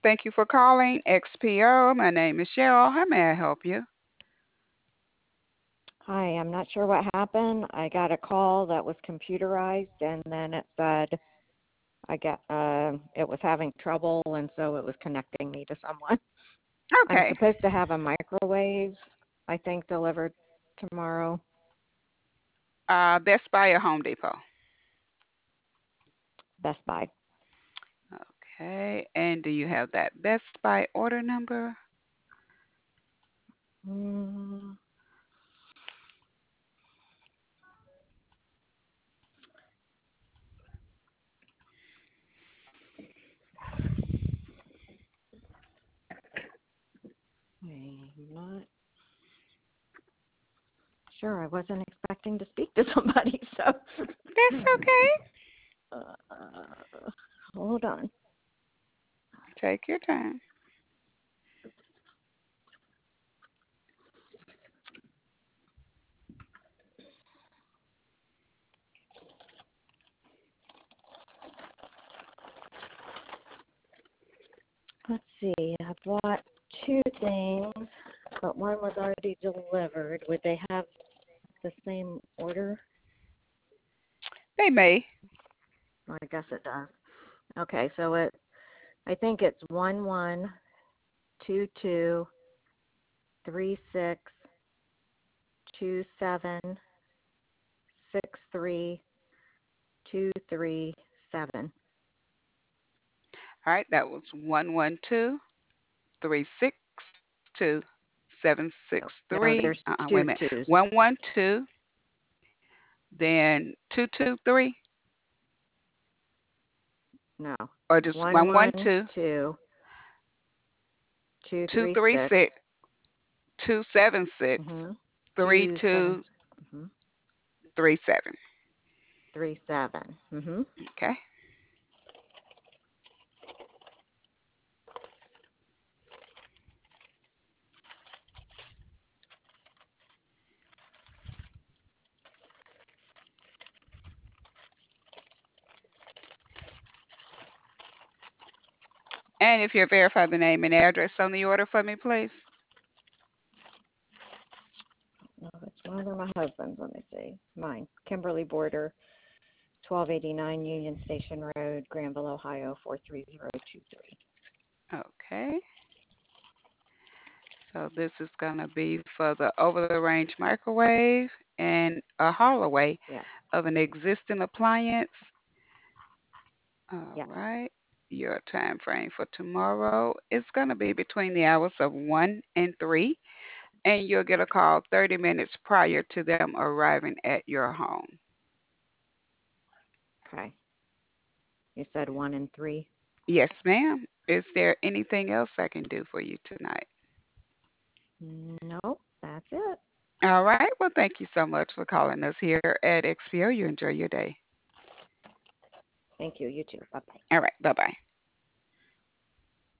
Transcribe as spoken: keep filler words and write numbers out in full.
Thank you for calling X P O. My name is Cheryl. How may I help you? Hi, I'm not sure what happened. I got a call that was computerized, and then it said I got uh, it was having trouble, and so it was connecting me to someone. I'm Okay. supposed to have a microwave, I think, delivered tomorrow. Uh, Best Buy or Home Depot? Best Buy. Okay. And do you have that Best Buy order number? Mm, I'm not sure. I wasn't expecting to speak to somebody, so That's okay. uh, hold on. Take your time. Let's see. I bought two things, but one was already delivered. Would they have the same order? They may. Well, I guess it does. Okay, so it I think it's one one two two three six two seven six three two three seven. All right. That was one one two three six two seven No, six no, three. there's Uh-uh, wait a two minute. twos. one one two, then two two three, No, or just one one one one two two two two three three six. six two seven six Mhm. three Two seven. two Mhm. three seven. Three seven. Mhm. Okay. And if you verify the name and address on the order for me, please. No, it's mine or my husband's. Let me see. Mine. Kimberly Border, twelve eighty-nine Union Station Road, Granville, Ohio, four three zero two three. Okay. So this is going to be for the over-the-range microwave and a haul away Yes. of an existing appliance. All Yes. right. Your time frame for tomorrow is going to be between the hours of one and three, and you'll get a call thirty minutes prior to them arriving at your home. Okay. You said one and three? Yes, ma'am. Is there anything else I can do for you tonight? Nope, that's it. All right. Well, thank you so much for calling us here at X P O. You enjoy your day. Thank you. You too. Bye bye. All right. Bye bye.